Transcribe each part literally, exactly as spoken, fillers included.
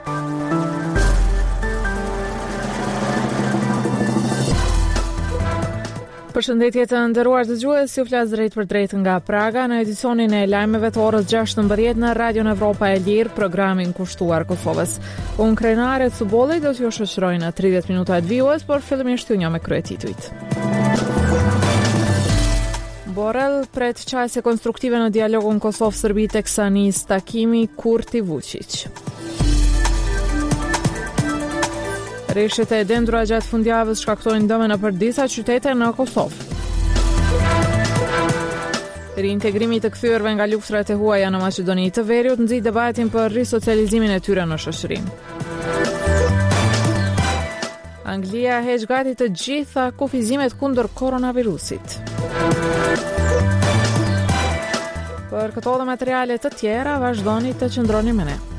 Përshëndetje të nderuar dëgjues, ju flas drejt për drejt nga Praga në edicionin e lajmeve të orës gjashtëmbëdhjetë në Radion Evropa e Lirë, programin kushtuar Kosovës. Unë krenaret së bolli do t'ju shoqëroj në tridhjetë minuta të vijues, por fillimisht ju një me kryetituit. Borrell pret qasje konstruktive në dialogun Kosovë-Serbi teksa nis takimi Kurti-Vučić. Rreshtet e dendura gjatë fundjavës shkaktojnë dëme nëpër disa qytete në Kosovë. Reintegrimi të kthyerve nga luftrat e huaja në Maqedoni të Veriut nxit debatin për risocializimin e tyre në shoqëri. Anglia heq gati të gjitha kufizimet kundër koronavirusit. Për këto dhe materiale të tjera, vazhdoni të qëndroni me ne.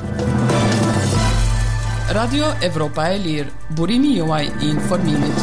Radio Evropa e Lirë, burimi juaj i informimit.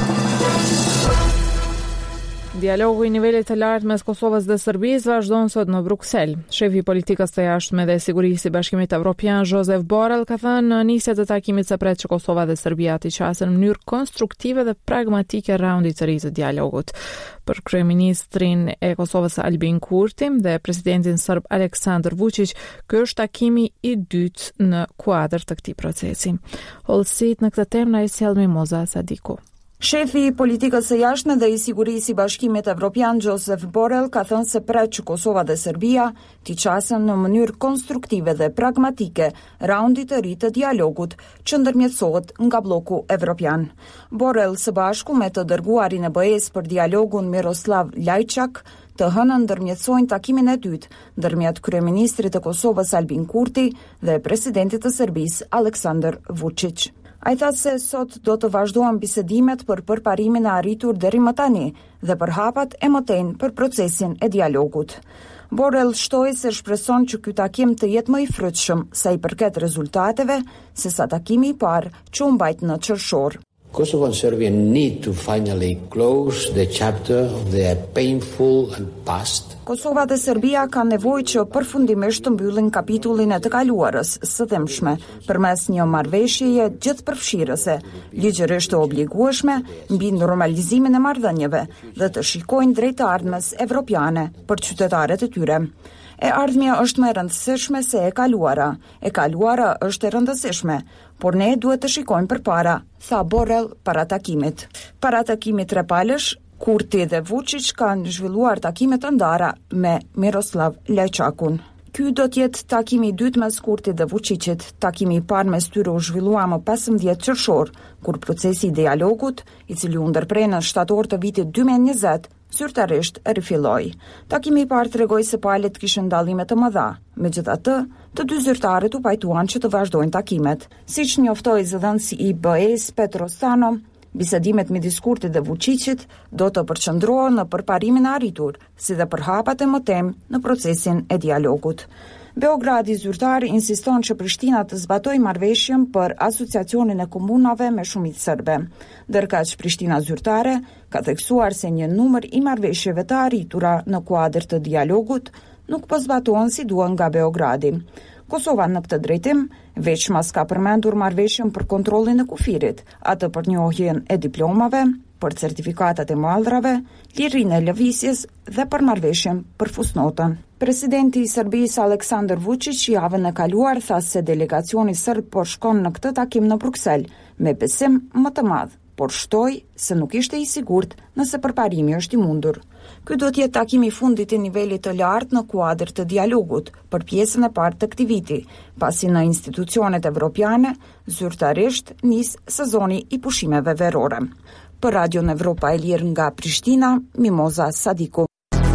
Dialogu i nivelit të lartë mes Kosovës dhe Serbisë vazhdon sot në Bruksel. Shefi i politikës së jashtme dhe sigurisë i Bashkimit Evropian, Joseph Borrell, ka thënë në nisje të takimit së pret që Kosova dhe Serbia të qasen në mënyrë konstruktive dhe pragmatike raundit të ri të dialogut. Për kryeministrin e Kosovës Albin Kurti dhe presidentin serb Aleksandar Vučić, ky është takimi i dytë në kuadër të këtij procesi. Hollësit në këtë temë na i sjell Mimoza Sadiku. Shefi i politikës së jashtme dhe i sigurisë i Bashkimit Evropian Joseph Borrell ka thënë se pret që Kosova dhe Serbia t'i qasen në mënyrë konstruktive dhe pragmatike raundit të ri të dialogut që ndërmjetësohet nga bloku evropian. Borrell së bashku me të dërguarin e B E-s për dialogun Miroslav Lajčak të hënën ndërmjetësojnë takimin e dytë ndërmjet kryeministrit të Kosovës Albin Kurti dhe presidentit të Serbisë Aleksandar Vučić. Ai tha se sot do të vazhdohen bisedimet për përparimin e arritur deri më tani dhe për hapat e mëtejnë për procesin e dialogut. Borrell shtoi se shpreson që ky takim të jetë më i frytshëm sa i përket rezultateve se sa takimi i parë që u mbajt në qershor. Kosovo and Serbia need to finally close the chapter of their painful past. Kosova dhe Serbia kanë nevojë që përfundimisht të mbyllin kapitullin e të kaluarës së dëmshme përmes një marrëveshjeje gjithëpërfshirëse, ligjërisht të obligueshme mbi normalizimin e marrëdhënieve dhe të shikojnë drejt të ardhmes evropiane për qytetarët e tyre. E ardhmja është më e rëndësishme se e kaluara. E kaluara është e rëndësishme, por ne duhet të shikojmë përpara, tha Borrell para takimit. Para takimit trepalësh, Kurti dhe Vučić kanë zhvilluar takime të ndara me Miroslav Lajčakun. Ky do të jetë takimi i dytë mes Kurtit dhe Vučićit. Takimi i parë mes tyre u zhvillua më pesëmbëdhjetë qershor, kur procesi i dialogut, i cili u ndërprej në shtator të vitit dy mijë e njëzet, zyrtarisht rifilloi. Takimi i parë tregoi se palët kishin dallime të mëdha. Megjithatë, të dy zyrtarët u pajtuan që të vazhdojnë takimet. Siç njoftoi zëdhënësi i B E-s Petros Stano, bisedimet midis Kurtit dhe Vučićit do të përqendrohen në përparimin e arritur, si dhe për hapat e mëtejmë në procesin e dialogut. Beogradi zyrtar insiston që Prishtina të zbatojë marrëveshjen për asociacionin e komunave me shumicë serbe, ndërkaq Prishtina zyrtare ka theksuar se një numër i marrëveshjeve të arritura në kuadër të dialogut nuk po zbatohen si duhen nga Beogradi. Kosova në këtë drejtim veç mas ka përmendur marrëveshjen për kontrollin e kufirit, atë për njohjen e diplomave, për certifikatat e mallrave, lirinë e lëvizjes dhe për marrëveshjen për fusnotën. Presidenti i Serbisë Aleksandar Vučić javën e kaluar tha se delegacioni serb po shkon në këtë takim në Bruksel me besim më të madh, por shtoi se nuk ishte i sigurt nëse përparimi është i mundur. Ky do të jetë takimi i fundit i nivelit të lartë në kuadër të dialogut për pjesën e parë të këtij viti, pasi në institucionet evropiane zyrtarisht nis sezoni i pushimeve verore. Për Radion Evropa e Lirë nga Prishtina, Mimoza Sadiku.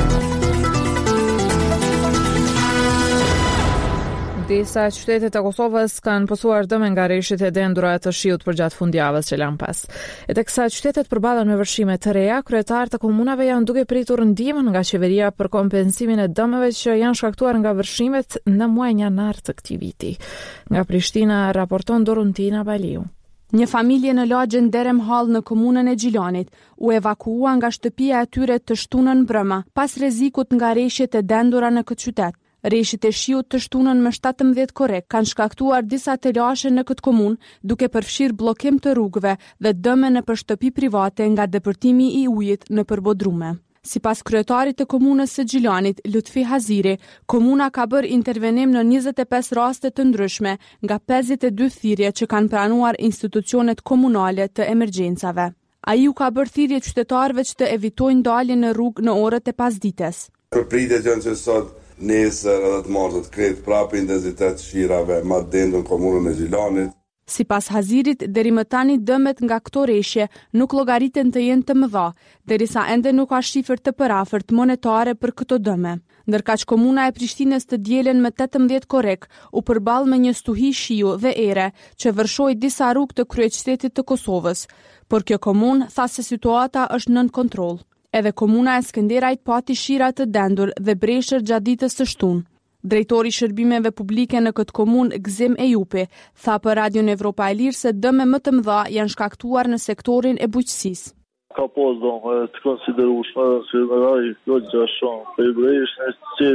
Disa qytetet e Kosovës kanë pësuar dëme nga rreshtet e dendura të shiut përgjatë fundjavës që lan pas. E teksa qytetet përballen me vërshime të reja, kryetarët e komunave janë duke pritur ndihmën nga qeveria për kompensimin e dëmeve që janë shkaktuar nga vërshimet në muajin janar të këtij viti. Nga Prishtina raporton Doruntina Baliu. Një familje në lagjën Derem Hall në komunën e Gjilanit u evakua nga shtëpia e tyre të shtunën mbrëmë pas rrezikut nga rreshtet e dendura në këtë qytet. Reshit e shiut të shtunën me shtatëmbëdhjetë korrek kanë shkaktuar disa telashe në këtë komunë, duke përfshirë bllokim të rrugëve dhe dëme në shtëpi private nga depërtimi i ujit në përbodrume. Sipas kryetarit të komunës së Gjilanit, Lutfi Haziri, komuna ka bërë intervenim në njëzet e pesë raste të ndryshme nga pesëdhjetë e dy thirrje që kanë pranuar institucionet komunale të emergjencave. Ai u ka bërë thirrje qytetarëve që të evitojnë daljen në rrugë në orët e pasdites. Përpritjet janë që sot nesër edhe të martët kretë prapë intensitet shirave ma dendën komunën e Gjilanit. Sipas Hazirit, deri më tani dëmet nga këto reshje nuk llogariten të jenë të mëdha, derisa ende nuk ka shifër të përafërt monetare për këto dëme. Ndërkaq komuna e Prishtinës të dielen me tetëmbëdhjetë korrek u përball me një stuhi shiu dhe ere që vërshoi disa rrugë të kryeqytetit të Kosovës, por kjo komunë tha se situata është nën kontroll. Edhe komuna e Skënderajt pati shira të dendur dhe breshër gjatë ditës së shtunë. Drejtori i shërbimeve publike në këtë komunë, Gzim Ejupi, tha për Radion Evropa e Lirë se dëme më të mëdha janë shkaktuar në sektorin e bujqësisë. Ka pas dëme të konsiderueshme që ai kjo gjë shumë për breshën që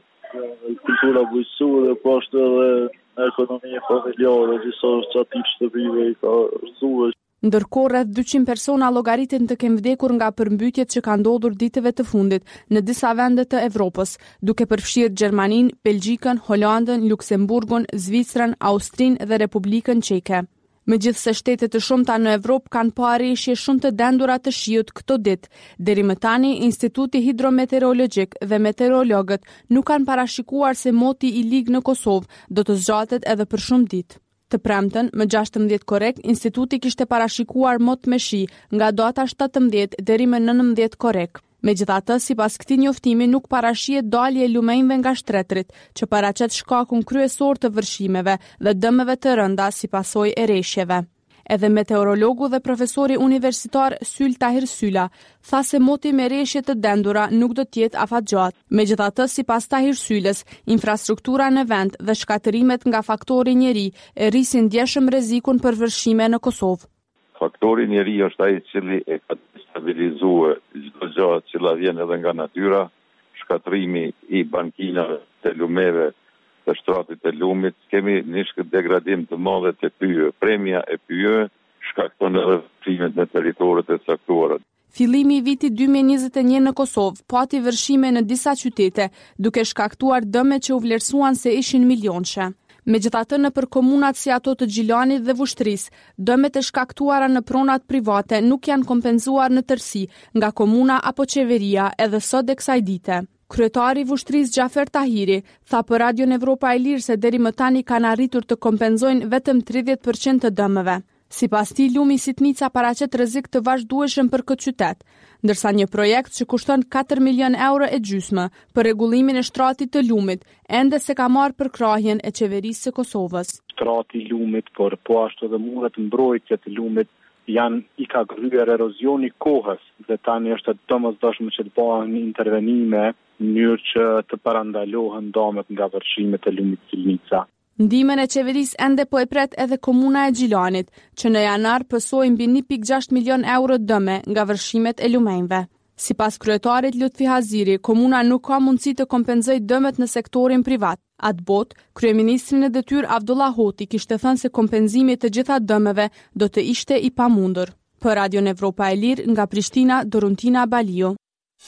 kultura bujqësore, po ashtu edhe ekonomia familjare, disa çati shtëpive i ka rëzuar. Ndërkohë rreth dyqind persona llogariten të kenë vdekur nga përmbytjet që kanë ndodhur ditëve të fundit në disa vende të Evropës, duke përfshirë Gjermaninë, Belgjikën, Holandën, Luksemburgun, Zvicrën, Austrinë dhe Republikën Çeke. Megjithse shtete të shumta në Evropë kanë pa rreshje shumë të dendura të shiut këto ditë, deri më tani Instituti Hidrometeorologjik dhe meteorologët nuk kanë parashikuar se moti i ligë në Kosovë do të zgjatet edhe për shumë ditë. Të premten, më gjashtëmbëdhjetë korrek, instituti kishte parashikuar mot me shi nga data shtatëmbëdhjetë deri më nëntëmbëdhjetë korrek. Megjithatë, sipas këtij njoftimi nuk parashihet dalje e lumenjve nga shtretrit, që paraqet shkakun kryesor të vërshimeve dhe dëmeve të rënda si pasojë e rreshjeve. Edhe meteorologu dhe profesori universitar Syl Tahir Syla tha se moti me rreshje të dendura nuk do të jetë afatgjatë. Megjithatë, sipas Tahir Sylës, infrastruktura në vend dhe shkatërimet nga faktori njeri e rrisin ndjeshëm rrezikun për vërshime në Kosovë. Faktori njeri është ai i cili e ka stabilizuar çdo gjë që vjen edhe nga natyra, shkatërimi i bankinave të lumeve të shtratit të lumit, kemi një degradim të madhe të pyje. Premja e pyje shkakton edhe vërshime në territoret e caktuara. Fillimi i vitit dy mijë e njëzet e një në Kosovë pati vërshime në disa qytete, duke shkaktuar dëme që u vlerësuan se ishin milionshë. Megjithatë, nëpër komunat si ato të Gjilanit dhe Vushtrisë, dëmet e shkaktuara në pronat private nuk janë kompenzuar në tërësi nga komuna apo qeveria edhe sot e kësaj dite. Kryetari i Vushtrisë Xhafer Tahiri tha për Radion Evropa e Lirë se deri më tani kanë arritur të kompenzojnë vetëm tridhjetë përqind të dëmeve. Sipas tij, lumi Sitnica paraqet rrezik të vazhdueshëm për këtë qytet, ndërsa një projekt që kushton katër milion euro e gjysmë për rregullimin e shtratit të lumit ende se ka marrë përkrahjen e qeverisë së Kosovës. Shtrati i lumit, por po ashtu edhe muret mbrojtje të lumit janë i ka kryer erozioni kohës dhe tani është domosdoshme që të bëhen intervenime në mënyrë që të parandalohen dëmet nga vërshimet e lumit Sitnica. Ndihmën e qeverisë ende po e pret edhe komuna e Gjilanit, që në janar pësoi mbi një pikë gjashtë milion euro dëme nga vërshimet e lumenjve. Sipas kryetarit Lutfi Haziri, komuna nuk ka mundësi të kompenzojë dëmet në sektorin privat. Atë botë, kryeministri në detyrë Abdullah Hoti kishte thënë se kompenzimi të gjitha dëmeve do të ishte i pamundur. Për Radion Evropa e Lirë nga Prishtina, Doruntina Balio.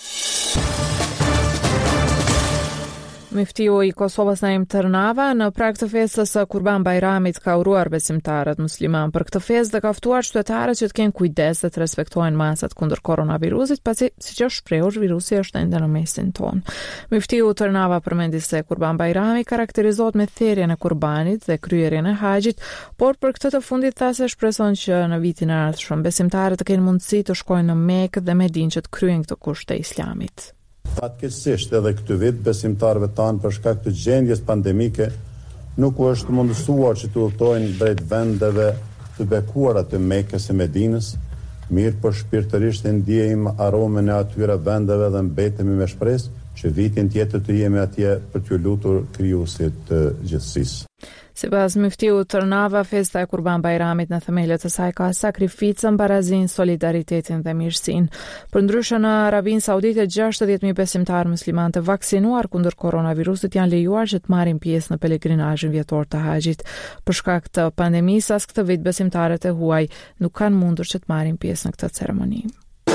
Muftiu i Kosovës Naim Tërnava në prag të festës së Kurban Bajramit ka uruar besimtarët musliman për këtë festë dhe ka ftuar qytetarët që të kenë kujdes dhe të respektojnë masat kundër koronavirusit, pasi siç është shprehur, virusi është ende në mesin tonë. Muftiu Tërnava përmendi se Kurban Bajrami karakterizohet me thirrjen e kurbanit dhe kryerjen e haxhit, por për këtë të fundit tha se shpreson që në vitin e ardhshëm besimtarët të kenë mundësi të shkojnë në Mekë dhe Medinë që të kryejnë këtë kusht të Islamit. Fatkeqësisht edhe këtë vit besimtarëve tanë për shkak të gjendjes pandemike nuk u është mundësuar që të udhtojnë drejt vendeve të bekuara të Mekës e Medinës, mirë për shpirtërisht e ndjejmë aromën e atyre vendeve dhe mbetemi me shpresë që vitin tjetër të jemi atje për t'ju lutur krijuesit të gjithësisë. Sipas Muftiut Tërnava, festa e Kurban Bajramit në themelët e saj ka sakrificën, barazin, solidaritetin dhe mirësinë. Përndryshe në Arabinë Saudite, gjashtëdhjetë mijë besimtarë musliman të vaksinuar kundër koronavirusit janë lejuar që të marrin pjesë në pelegrinazhin vjetor të haxhit. Për shkak të pandemisë, as këtë vit besimtarët e huaj nuk kanë mundur që të marrin pjesë në këtë ceremoni.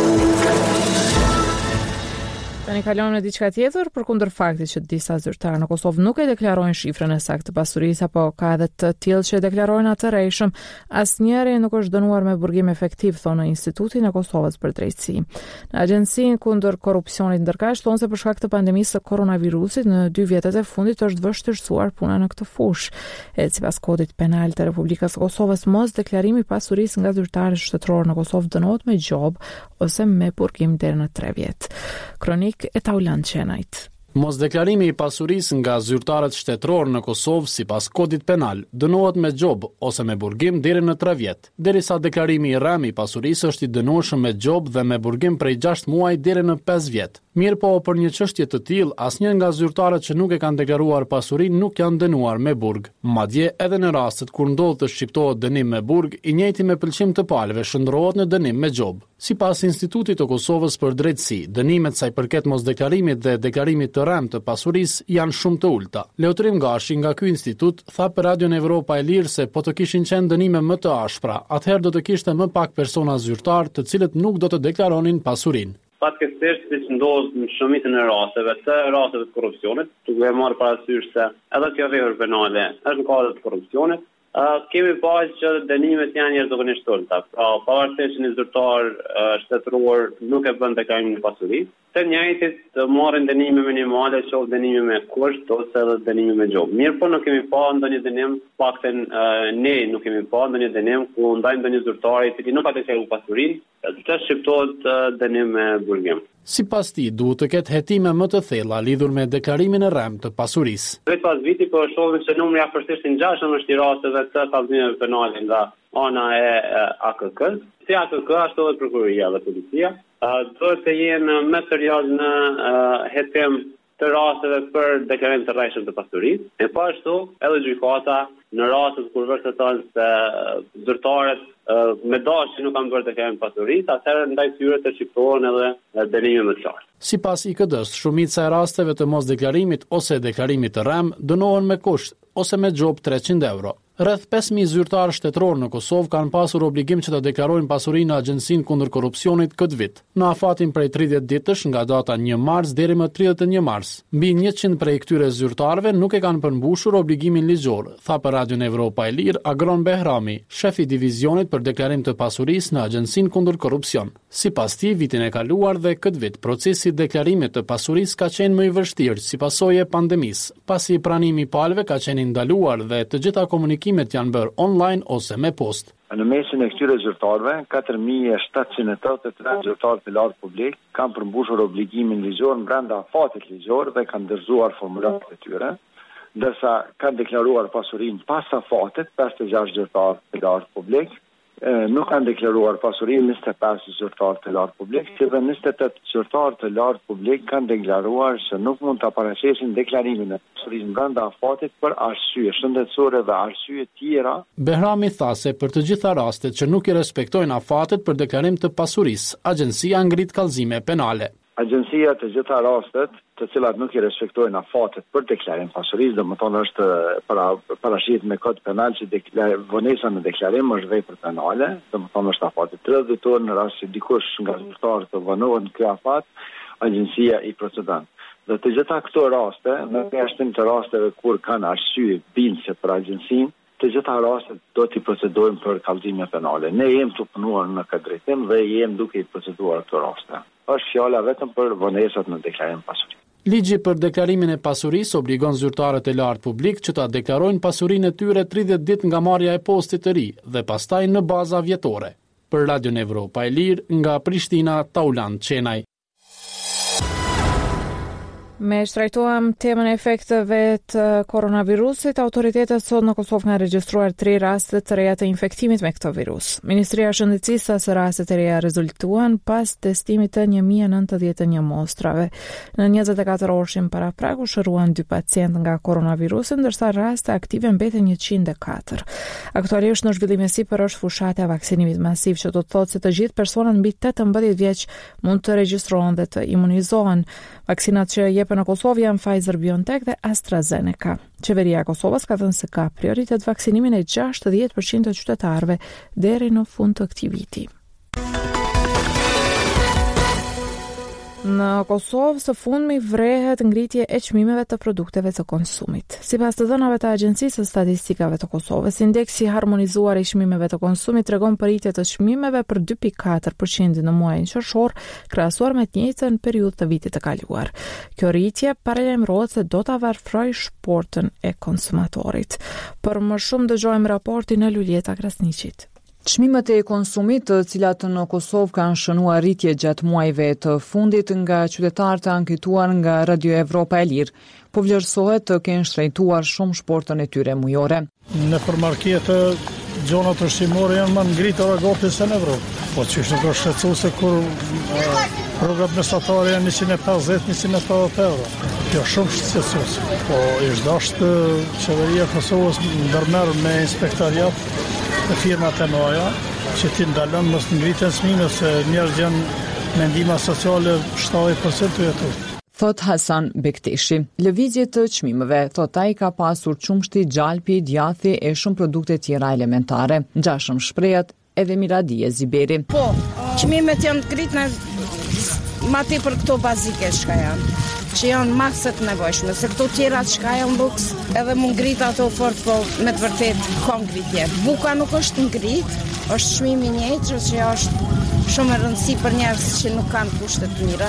Tani kalon në diçka tjetër, përkundër faktit që disa zyrtarë në Kosovë nuk e deklarojnë shifrën e saktë të pasurisë, apo ka edhe të tillë që e deklarojnë atë rrejshëm, asnjëri nuk është dënuar me burgim efektiv, thonë Instituti në Kosovës për drejtësi. Në Agjencinë kundër korrupsionit ndërkohë thonë se për shkak të pandemisë së koronavirusit në dy vjetet e fundit është vështirësuar puna në këtë fushë. E sipas kodit penal të Republikës së Kosovës, mos deklarimi i pasurisë nga zyrtarët shtetëror në Kosovë dënohet me gjob ose me burgim deri në tre vjet. Kronik e Taulan Qenajt. Mos deklarimi i pasurisë nga zyrtarët shtetëror në Kosovë sipas kodit penal dënohet me gjob ose me burgim deri në tre vjet, derisa deklarimi i rrem i pasurisë është i dënueshëm me gjob dhe me burgim prej gjashtë muaj deri në pesë vjet. Mirë po, për një çështje të tillë, asnjë nga zyrtarët që nuk e kanë deklaruar pasurinë nuk janë dënuar me burg. Madje edhe në rastet kur ndodh të shqiptohet dënim me burg, i njëjti me pëlqim të palëve shndrohet në dënim me gjob. Sipas Institutit të Kosovës për drejtësi, dënimet sa i përket mosdeklarimit dhe deklarimit të rrem të pasurisë janë shumë të ulta. Leutrim Gashi nga ky institut tha për Radion Evropa e Lirë se po të kishin qenë dënime më të ashpra, atëherë do të kishte më pak persona zyrtar të cilët nuk do të deklaronin pasurinë. Fatkeqësisht, siç ndodh në shumicën e rasteve, të rasteve të korrupsionit, duke marrë parasysh se edhe kjo vepër penale është në kuadër të korrupsionit, uh, kemi pasur që dënimet janë jashtëzakonisht të ulta. Pra, pavarësisht që një zyrtar uh, shtetëror nuk e bën deklarimin e pasurisë, të njëjtit të marrin dënime minimale, qoftë dënime me kusht ose edhe dënime me gjob. Mirë po nuk kemi pa ndonjë dënim, paktën uh, ne nuk kemi pa ndonjë dënim ku ndaj ndonjë zyrtari i cili nuk ka deklaruar pasurinë, të shqiptohet uh, dënim me burgim. Sipas tij, duhet të ketë hetime më të thella lidhur me deklarimin e rrem të pasurisë. Vetë pas viti po shohim se numri afërsisht i ngjashëm është i rasteve të kallëzimeve penale nga ana e A K K-s, si A K K ashtu edhe prokuroria dhe policia. Uh, duhet të jenë më serioz në uh, hetim të rasteve për deklarim të rrejshëm të pasurisë. E po ashtu edhe gjykata në rastet kur vërteton se uh, zyrtarët uh, me dashje nuk kanë bërë deklarim të pasurisë, atëherë ndaj tyre të shqiptohen edhe uh, dënime më të qartë. Sipas I K D-s, shumica e rasteve të mosdeklarimit ose deklarimit të rrem dënohen me kusht ose me gjob treqind euro. Rreth pesë mijë zyrtarë shtetëror në Kosovë kanë pasur obligim që të deklarojnë pasurinë në Agjencinë kundër korrupsionit këtë vit. Në afatin prej tridhjetë ditësh nga data një mars deri më tridhjetë e një mars. Mbi njëqind prej këtyre zyrtarëve nuk e kanë përmbushur obligimin ligjor, tha për Radion Evropa e Lirë Agron Behrami, shef I divizionit për deklarim të pasurisë në Agjencinë kundër korrupsion. Sipas tij, vitin e kaluar dhe këtë vit procesi I deklarimit të pasurisë ka qenë më I vështirë si pasojë e pandemisë, pasi pranimi I palëve ka qenë I ndaluar dhe të gjitha komunikimet janë bërë online ose me post. Në mesin e këtyre zyrtarëve, katër mijë e shtatëqind e tetëdhjetë e tre zyrtarë të lartë publik kanë përmbushur obligimin ligjor brenda afatit ligjor dhe kanë dorëzuar formularet e tyre, ndërsa kanë deklaruar pasurinë pas afatit pesëdhjetë e gjashtë zyrtarë të lartë publik, nuk kanë deklaruar pasurinë njëzet e pesë zyrtarë të lartë publik, si dhe njëzet e tetë zyrtarë të lartë publik kanë deklaruar se nuk mund të paraqesin deklarimin e pasurisë brenda afatit për arsye shëndetësore dhe arsye tjera. Behrami tha se për të gjitha rastet që nuk I respektojnë afatet për deklarim të pasurisë, agjencia ngrit kallëzime penale. Agjencia të gjitha rastet të cilat nuk I respektojnë afatet për deklarim pasurisë, do më thonë është para, parashit me kod penal që deklar, vonesa në deklarim është vepër penale, do më thonë është afatit tridhjetë ditor në rast që dikush nga zyrtarët të vonohet në ky afat, agjencia I procedon. Dhe të gjitha këto raste, në përshtim të rasteve kur kanë arsye bindëse për agjencinë, të gjitha rastet do t'i procedojmë për kallëzime penale. Ne jemi të punuar në këtë drejtim dhe jemi duke I proceduar këto raste. Është fjala vetëm për vonesat në deklarim pasuri. Ligji për deklarimin e pasurisë obligon zyrtarët e lartë publik që ta deklarojnë pasurinë e tyre tridhjetë ditë nga marrja e postit të ri dhe pastaj në baza vjetore. Për Radion Evropa e Lirë nga Prishtina, Taulan Qenaj. Me shtrajtuam temën e efekteve të koronavirusit, autoritetet sot në Kosovë kanë regjistruar tre raste të reja të infektimit me këtë virus. Ministria e Shëndetësisë sa se rastet e reja rezultuan pas testimit të një mijë e nëntëdhjetë e një mostrave. Në njëzet e katër orëshim para pragu shëruan dy pacientë nga koronavirusi, ndërsa raste aktive mbeten njëqind e katër. Aktualisht në zhvillim e sipër është fushata e vaksinimit masiv, që do të thotë se të gjithë personat mbi tetëmbëdhjetë vjeç mund të regjistrohen dhe të imunizohen. Vaksinat që jepen në Kosovë janë Pfizer-BioNTech dhe AstraZeneca. Qeveria e Kosovës ka thënë se ka prioritet vaksinimin e gjashtëdhjetë përqind të qytetarëve deri në fund të këtij viti. Në Kosovë së fundmi vrehet ngritje e çmimeve të produkteve të konsumit. Sipas të dhënave të Agjencisë së Statistikave të Kosovës, indeksi harmonizuar i çmimeve të konsumit tregon rritje të çmimeve për dy pikë katër përqind në muajin qershor, krahasuar me të njëjtën periudhë të vitit të kaluar. Kjo rritje paralajmërohet se do ta varfrojë shportën e konsumatorit. Për më shumë dëgjojmë raportin e Luljeta Krasniqit. Çmimet e konsumit, të cilat në Kosovë kanë shënuar rritje gjatë muajve të fundit nga qytetarët e anketuar nga Radio Evropa e Lirë, po vlerësohet të kenë shtrejtuar shumë shportën e tyre mujore. Në përmarkete, gjonat ushqimore janë më ngritura gati se në Evropë. Po që është nuk është shqetësuese kur rrugët mesatare janë njëqind e pesëdhjetë njëqind e pesëdhjetë euro. Kjo shumë shqetësuese. Po ish dashtë qeveria e Kosovës ndërmerr me inspektoriat të firmat e noja, që ti ndalon mos ngritjen çmime se njerëz janë me ndihma sociale shtatëdhjetë përqind të jetu. Thot Hasan Bekteshi, lëvizje të çmimeve, thot ai ka pasur qumshti, gjalpi, djathi e shumë produkte tjera elementare. Ngjashëm shprehjet edhe Miradie Ziberi. Po, çmimet janë të ngritna ma tepër këto bazike çka janë, që janë makset nevojshme, se këto tjera çka janë luks, edhe mund ngrit ato fort, po me të vërtet ka ngritje. Buka nuk është ngrit, është çmimi i njëjtë, që është shumë e rëndësi për njerëz që nuk kanë kushte të mira.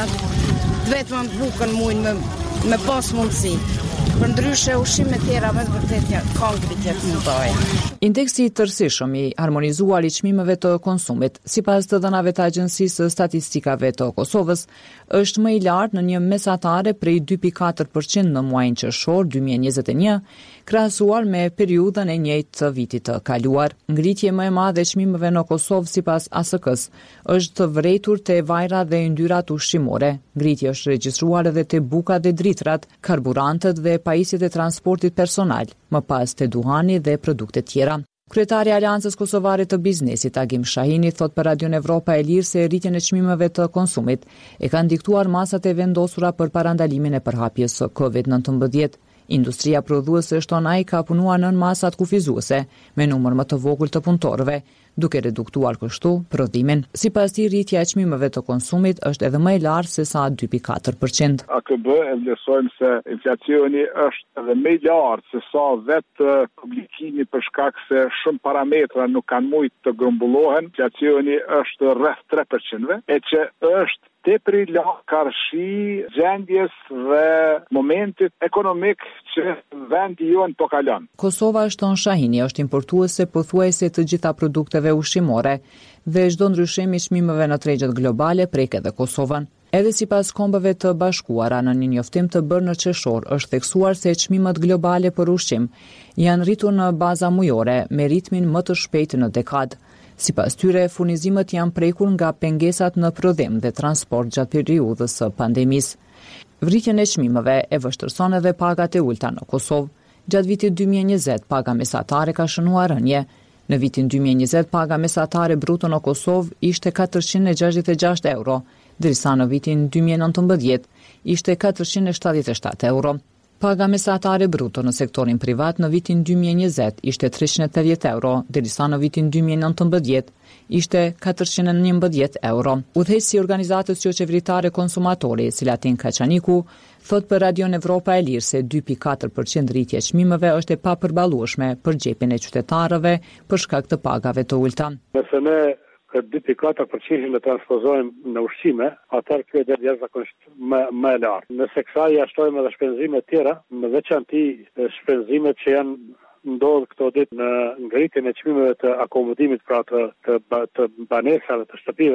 Vetëm bukën mujnë me, me pas mundësi. Për ndryshe ushqime tjera me të vërtet ka ngritje të mëdha. Indeksi tërësishëm i harmonizuar i çmimeve të konsumit, sipas të dhënave të Agjencisë së Statistikave të Kosovës, është më i lartë në një mesatare prej dy pikë katër përqind në muajin qershor dy mijë e njëzet e një, krahasuar me periudhën e njëjtë të vitit të kaluar. Ngritje më e madhe e çmimeve në Kosovë sipas A S K-s është të vërejtur te vajra dhe yndyrat ushqimore. Ngritje është regjistruar edhe te buka dhe dritrat, karburantët dhe pajisjet e transportit personal, më pas te duhani dhe produktet tjera. Kryetari i Aleancës Kosovare të Biznesit, Agim Shahini, thot për Radio Evropa e Lirë se rritjen e çmimeve të konsumit e kanë diktuar masat e vendosura për parandalimin e përhapjes së kovid nëntëmbëdhjetë. Industria prodhuese shton ai ka punuar nën masat kufizuese me numër më të vogël të punëtorëve, duke reduktuar kështu prodhimin. Sipas tij, rritja e çmimeve të konsumit është edhe më e lartë se sa dy pikë katër përqind. A K B e vlerësojmë se inflacioni është edhe më i lartë se sa vetë publikimi për shkak se shumë parametra nuk kanë mujtë të grumbullohen. Inflacioni është rreth tre përqind, e që është tepër i lartë karshi gjendjes dhe momentit ekonomik që vendi jon po kalon. Kosova, shton Shahini, është importuese pothuajse të gjitha produkteve ushqimore dhe çdo ndryshim i çmimeve në tregjet globale prek edhe Kosovën. Edhe sipas Kombeve të Bashkuara, në një njoftim të bërë në qershor, është theksuar se çmimet globale për ushqim janë rritur në baza mujore me ritmin më të shpejtë në dekadë. Sipas tyre, furnizimet janë prekur nga pengesat në prodhim dhe transport gjatë periudhës së pandemisë. Rritjen e çmimeve e vështirëson edhe pagat e ulta në Kosovë. Gjatë vitit dy mijë e njëzet, paga mesatare ka shënuar rënje. Në vitin dy mijë e njëzet, paga mesatare bruto në Kosovë ishte katërqind e gjashtëdhjetë e gjashtë euro, ndërsa në vitin dy mijë e nëntëmbëdhjetë ishte katërqind e shtatëdhjetë e shtatë euro. Paga mesatare bruto në sektorin privat në vitin dy mijë e njëzet ishte treqind e tetëdhjetë euro, derisa në vitin dy mijë e nëntëmbëdhjetë ishte katërqind e njëmbëdhjetë euro. Udhëheqësi i organizatës jo qeveritare konsumatori, Silatin Kaçaniku, thot për Radio Evropa e Lirë se dy pikë katër përqind rritje e çmimeve është e papërballueshme për xhepin e qytetarëve për shkak të pagave të ulta. Nëse ne këtë dy pikë katër përqind e transpozojmë në ushqime, atëherë kjo është jashtëzakonisht më më e lartë. Nëse kësaj ja shtojmë edhe shpenzimet tjera, në veçanti shpenzimet që janë ndodhë këto ditë në ngritjen e çmimeve të akomodimit pra të, të, të banesave të shtëpive,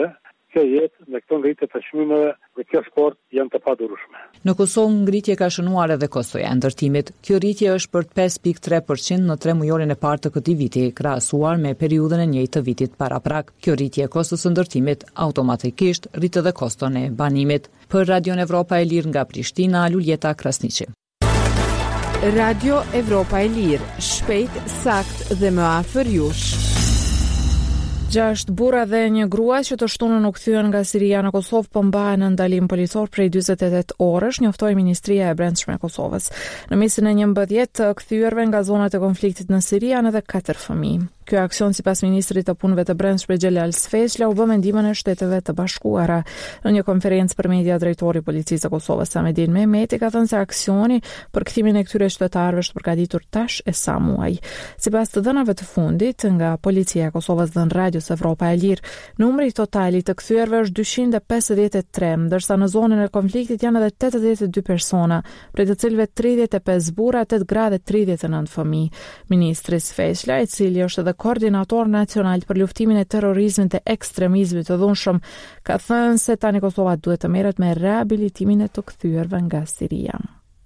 kjo jetë me këto ngritje të çmimeve dhe kjo sport janë të padurueshme. Në Kosovë ngritje ka shënuar edhe kostoja e ndërtimit. Kjo rritje është për pesë pikë tre përqind në tre mujorin e parë të këtij viti, krahasuar me periudhën e njëjtë të vitit paraprak. Kjo rritje e kostos së ndërtimit automatikisht rrit edhe koston e banimit. Për Radio Evropa e Lirë nga Prishtina, Luljeta Krasniqi. Radio Evropa e Lirë, shpejt, sakt dhe më afër jush. Gjashtë burra dhe një grua që të shtunën u kthyen nga Siria në Kosovë po mbahen në ndalim policor prej dyzet e tetë orësh, njoftoi Ministria e Brendshme e Kosovës. Në mesin e njëmbëdhjetë të kthyer nga zonat e konfliktit në Siri janë edhe katër fëmijë. Ky aksion sipas ministrit të punëve të brendshme Xhelal Sfeshla u bë me ndihmën e Shteteve të Bashkuara. Në një konferencë për media, drejtori i Policisë së Kosovës Samedin Mehmeti ka thënë se aksioni për kthimin e këtyre qytetarëve është përgatitur tash e sa muaj. Sipas të dhënave të fundit nga Policia e Kosovës dhe Radios Evropa e Lirë, numri total i të kthyer është dyqind e pesëdhjetë e tre, ndërsa në zonën e konfliktit janë edhe tetëdhjetë e dy persona, prej të cilëve tridhjetë e pesë burra, tetë gra dhe tridhjetë e nëntë fëmijë. Ministri Sfeshla, i cili është edhe koordinator nacional për luftimin e terrorizmit dhe ekstremizmit të dhunshëm, ka thënë se tani Kosova duhet të merret me rehabilitimin e të kthyrëve nga Siria.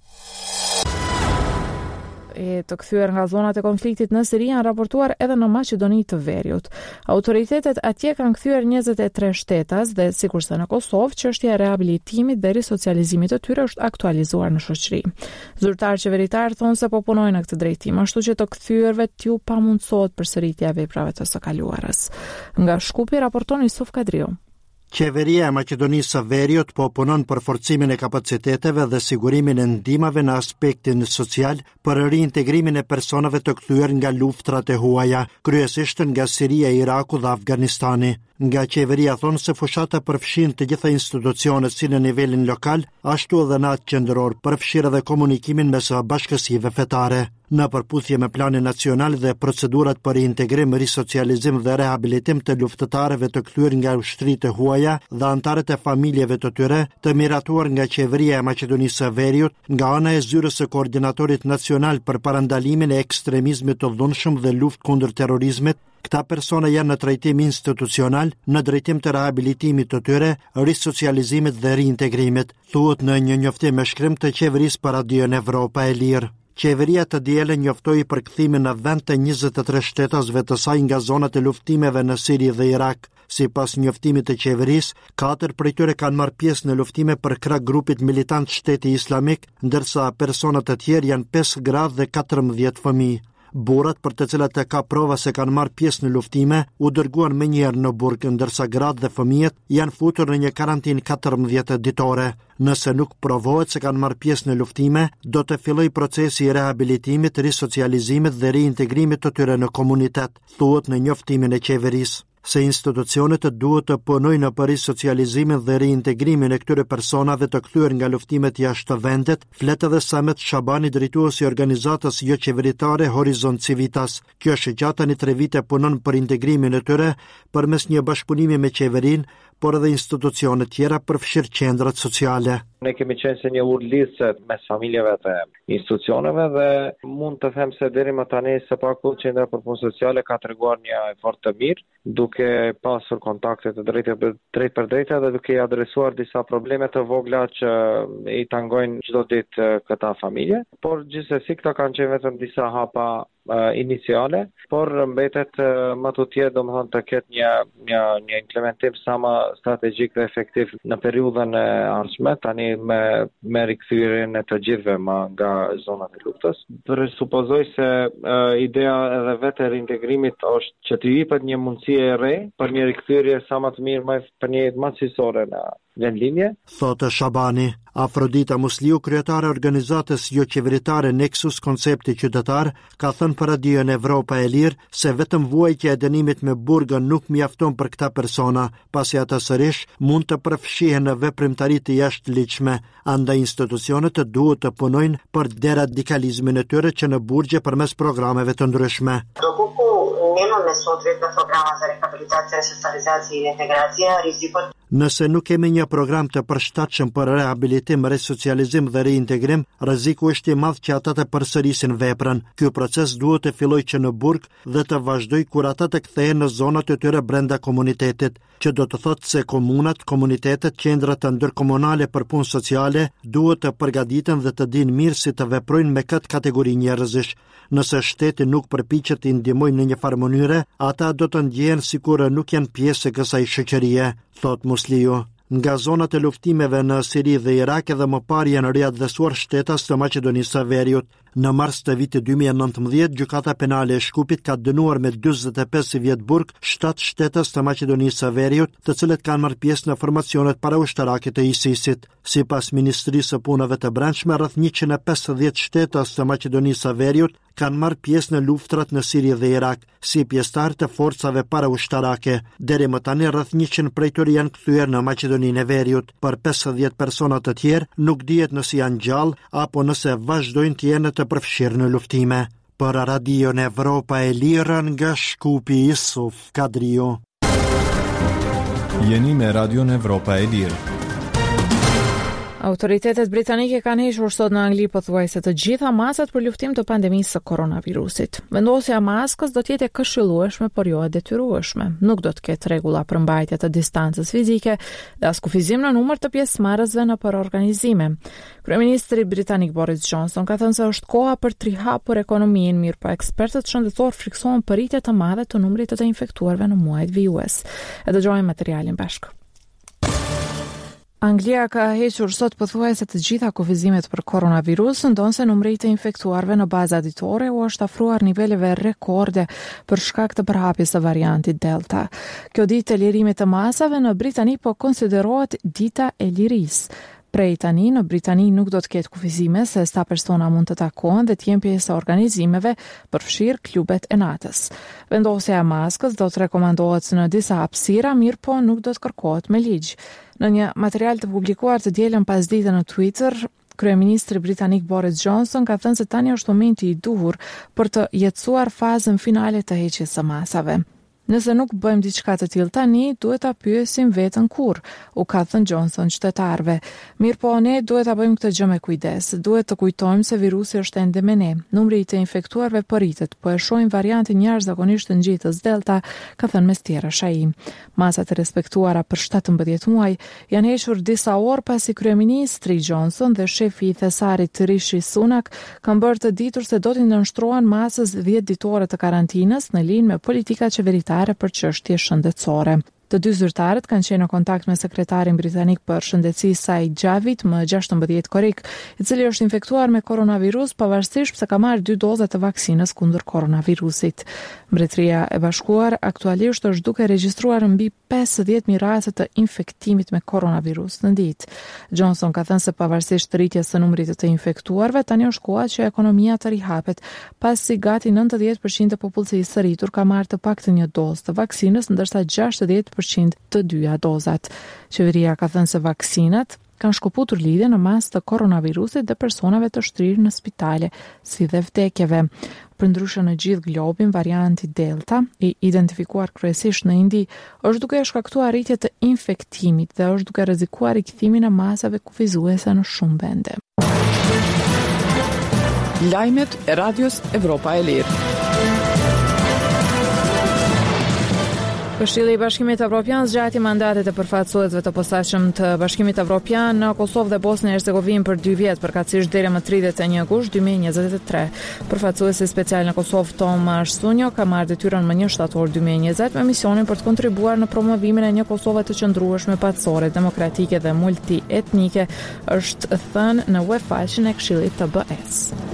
E të kthyer nga zonat e konfliktit në Siri janë raportuar edhe në Maqedoni të Veriut. Autoritetet atje kanë kthyer njëzet e tre shtetas dhe sikurse në Kosovë, çështja e rehabilitimit dhe risocializimit të tyre është aktualizuar në shoqëri. Zyrtar qeveritar thonë se po punojnë në këtë drejtim, ashtu që të kthyrëve t'ju pamundsohet përsëritja e veprave të së kaluarës. Nga Shkupi raporton Yusuf Kadriu. Qeveria e Maqedonisë së Veriut po punon për forcimin e kapaciteteve dhe sigurimin e ndihmave në aspektin social për riintegrimin e personave të kthyer nga luftrat e huaja, kryesisht nga Siria, Iraku dhe Afganistani. Nga qeveria thonë se fushata përfshin të gjitha institucionet si në nivelin lokal, ashtu edhe në atë qendror, përfshirë edhe komunikimin mes bashkësive fetare. Në përputhje me planin nacional dhe procedurat për integrim, risocializim dhe rehabilitim të luftëtarëve të kthyer nga ushtritë e huaja dhe antarët e familjeve të tyre, të miratuar nga qeveria e Maqedonisë së Veriut, nga ana e zyrës së koordinatorit nacional për parandalimin e ekstremizmit të dhunshëm dhe luftë kundër terrorizmit, këta persona janë në trajtim institucional në drejtim të rehabilitimit të tyre, risocializimit dhe riintegrimit, thuhet në një njoftim me shkrim të qeverisë për Radio Evropa e Lirë. Qeveria të diele njoftoi për kthimin në vend të njëzet e tre shtetasve të saj nga zonat e luftimeve në Siri dhe Irak. Sipas njoftimit të qeverisë, katër prej tyre kanë marrë pjesë në luftime për krah grupit militant Shteti Islamik, ndërsa personat e tjerë janë pesë gra dhe katërmbëdhjetë fëmijë. Burrat për të cilat e ka prova se kanë marrë pjesë në luftime, u dërguan menjëherë në burg, ndërsa gratë dhe fëmijët janë futur në një karantinë katërmbëdhjetë ditore. Nëse nuk provohet se kanë marrë pjesë në luftime, do të fillojë procesi i rehabilitimit, risocializimit dhe riintegrimit të tyre në komunitet, thuhet në njoftimin e qeverisë. Se institucionet duhet të punojnë për risocializimin dhe riintegrimin e këtyre personave të kthyer nga luftimet jashtë vendit, flet edhe Samet Shabani, drejtuesi i organizatës jo qeveritare Horizont Civitas. Kjo shoqata në tre vite punon për integrimin e tyre përmes një bashkëpunimi me qeverinë, por edhe institucione tjera përfshirë qendrat sociale. Ne kemi qenë se një urlidhse mes familjeve dhe institucioneve dhe mund të them se deri më tani së paku qendra për punë sociale ka treguar një efort të mirë, duke pasur kontakte të drejta drejt për drejta dhe duke i adresuar disa probleme të vogla që i tangojnë çdo ditë këta familje, por gjithsesi këta kanë qenë vetëm disa hapa Uh, iniciale, por mbetet uh, më tutje domethënë të ketë një një një implementim sa më strategjik dhe efektiv në periudhën e ardhshme, tani me me rikthyerjen e të gjithëve më nga zonat e luftës. Presupozoj se uh, ideja edhe vetë e reintegrimit është që të jepet një mundësi e re për një rikthyerje sa më të mirë, më për një macisore në vendlinje. Thotë Shabani. Afrodita Musliu, kryetare e organizatës jo qeveritare Nexus Koncepti Qytetar, ka thënë për Radio Evropa e Lirë se vetëm vuajtja e dënimit me burgën nuk mjafton për këta persona, pasi ata sërish mund të përfshihen në veprimtari të jashtëligjshme, andaj institucionet duhet të punojnë për deradikalizmin e tyre që në burgje përmes programeve të ndryshme. Dopodiché meno mesotrit me programa za rehabilitație, resocializație, integrație, rizikut. Nëse nuk kemi një program të përshtatshëm për rehabilitim, resocializim dhe reintegrim, rreziku është i madh që ata të përsërisin veprën. Ky proces duhet të fillojë që në burg dhe të vazhdojë kur ata të kthehen në zonat e tyre brenda komunitetit, që do të thotë se komunat, komunitetet, qendrat ndërkomunale për punë sociale duhet të përgatiten dhe të dinë mirë si të veprojnë me këtë kategori njerëzish. Nëse shteti nuk përpiqet të ndihmojë në një farë mënyre, ata do të ndjehen sikur nuk janë pjesë e kësaj shoqërie, thot Musliu. Nga zonat e luftimeve në Siri dhe Irak edhe më parë janë riadhesuar shtetas të Maqedonisë së Veriut. Në mars të vitit dy mijë e nëntëmbëdhjetë, gjykata penale e Shkupit ka dënuar me dyzet e pesë vjet burg shtat shtetas të Maqedonisë së Veriut, të cilët kanë marrë pjesë në formacionet paraushtarake të ISIS-it. Sipas Ministrisë së Punëve të Brendshme, rreth njëqind e pesëdhjetë shtetas të Maqedonisë së Veriut kanë marrë pjesë në luftrat në Siri dhe Irak, si pjesëtar të forcave paraushtarake. Deri më tani rreth njëqind prej tyre janë kthyer në Maqedoninë e Veriut. Për pesëdhjetë persona të tjerë nuk dihet nëse janë gjallë apo nëse vazhdojnë të jenë të përfshirë në luftime. Për Radion Evropa e Lirë nga Shkupi, Yusuf Kadriu. Jeni me Radion Evropa e Lirë. Autoritetet britanike kanë hequr sot në Angli pothuajse të gjitha masat për luftim të pandemisë së koronavirusit. Vendosja e maskës do të jetë e këshillueshme, por jo e detyrueshme. Nuk do të ketë rregulla për mbajtje të distancës fizike dhe as kufizim në numër të pjesëmarrësve në për organizime. Kryeministri britanik Boris Johnson ka thënë se është koha për të rihapur ekonominë, mirë po ekspertët shëndetësor friksohen për rritje të madhe të numrit të të infektuarve në muajt vijues. E dëgjojmë materialin bashkë. Anglia ka hequr sot pothuajse të gjitha kufizimet për koronavirus, ndonse numri të infektuarve në baza ditore u është afruar niveleve rekorde për shkak të përhapjes së variantit Delta. Kjo ditë e lirimit të masave në Britani po konsiderohet dita e lirisë. Prej tani në Britani nuk do të ketë kufizime se sa persona mund të takohen dhe të jenë pjesë e organizimeve, përfshirë klubet e natës. Vendosja e maskës do të rekomandohet në disa hapësira, mirë po nuk do të kërkohet me ligj. Në një material të publikuar të dielën pasdite në Twitter, Kryeministri britanik Boris Johnson ka thënë se tani është momenti i duhur për të jetësuar fazën finale të heqjes së masave. Nëse nuk bëjmë diçka të tillë tani, duhet ta pyesim veten kur, u ka thënë Johnson qytetarëve. Mirë po, ne duhet ta bëjmë këtë gjë me kujdes. Duhet të kujtojmë se virusi është ende me ne. Numri i të infektuarve po rritet, po e shohim variantin jashtëzakonisht të ngjitës Delta, ka thënë mes tjerash ai. Masat e respektuara për shtatëmbëdhjetë muaj janë hequr disa orë pasi kryeministri Johnson dhe shefi i thesarit Rishi Sunak kanë bërë të ditur se do t'i nënshtrohen masës dhjetë ditore të karantinës në linjë me politika qeveritare për çështje shëndetësore. Të dy zyrtarët kanë qenë në kontakt me sekretarin britanik për shëndetësi Sajid Javid më gjashtëmbëdhjetë korrik, i cili është infektuar me koronavirus pavarësisht se ka marrë dy doza të vaksinës kundër koronavirusit. Mbretëria e Bashkuar aktualisht është duke regjistruar mbi pesëdhjetë mijë raste të infektimit me koronavirus në ditë. Johnson ka thënë se pavarësisht rritjes së numrit të infektuarve, tani është koha që ekonomia të rihapet, pasi gati nëntëdhjetë përqind të popullsisë së rritur ka marrë të paktën një dozë të vaksinës, ndërsa gjashtëdhjetë përqind të dyja dozat. Qeveria ka thënë se vaksinat kanë shkëputur lidhje në mas të koronavirusit dhe personave të shtrirë në spitale, si dhe vdekjeve. Përndryshe në gjithë globin, varianti Delta, i identifikuar kryesisht në Indi, është duke shkaktuar rritje të infektimit dhe është duke rrezikuar rikthimin e masave kufizuese në shumë vende. Lajmet e Radios Evropa e Lirë. Këshilli i Bashkimit Evropian zgjati mandatet e përfaqësuesve të posaçëm të Bashkimit Evropian në Kosovë dhe Bosnjë e Hercegovinë për dy vjet, përkatësisht deri më tridhjetë e një gusht dy mijë e njëzet e tre. Përfaqësuesi special në Kosovë Tomash Sunjo ka marrë detyrën më një shtator dy mijë e njëzet me misionin për të kontribuar në promovimin e një Kosove të qëndrueshme, paqësore, demokratike dhe multietnike, është thënë në webfaqen e Këshillit të B E S.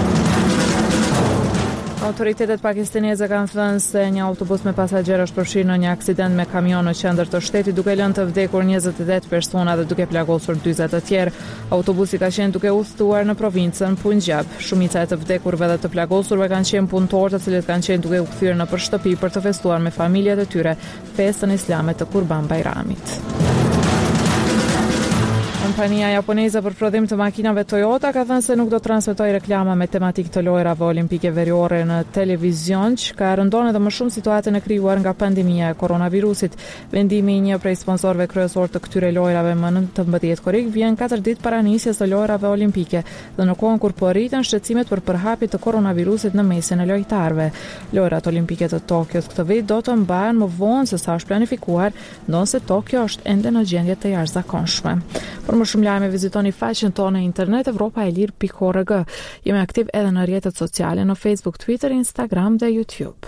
Autoritetet pakistaneze kanë thënë se një autobus me pasagerë është përfshirë në një aksident me kamion në qendër të shtetit, duke lënë të vdekur njëzet e tetë persona dhe duke plagosur dyzet të tjerë. Autobusi ka qenë duke udhëtuar në provincën Punjab. Shumica e të vdekurve dhe të plagosurve kanë qenë punëtorë, të cilët kanë qenë duke u kthyer në për shtëpi për të festuar me familjet e tyre festën islame të Kurban Bayramit. Kompania japoneze për prodhim të makinave Toyota ka thënë se nuk do të transmetojë reklama me tematikë të lojrave olimpike veriore në televizion, që ka rëndon edhe më shumë situatën e krijuar nga pandemia e koronavirusit. Vendimi i një prej sponsorëve kryesor të këtyre lojrave më nëntëmbëdhjetë korrik vjen katër ditë para nisjes së lojrave olimpike dhe në kohën kur po rriten shqetësimet për përhapje të koronavirusit në mesin e lojtarëve. Lojrat olimpike të Tokios këtë vit do të mbahen më vonë se sa është planifikuar, ndonse Tokyo është ende në gjendje të jashtëzakonshme. Për më shumë lajme vizitoni faqen tonë në internet evropa e lirë pikë org. Jemi aktiv edhe në rrjetet sociale në Facebook, Twitter, Instagram dhe YouTube.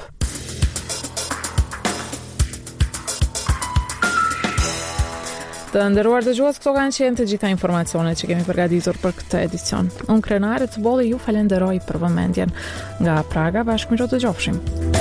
Të nderuar dëgjues, këto kanë qenë të gjitha informacionet që kemi përgatitur për këtë edicion. Unë Krenare të Bolli ju falenderoj për vëmendjen. Nga Praga, bashkë mirë të dëgjofshim.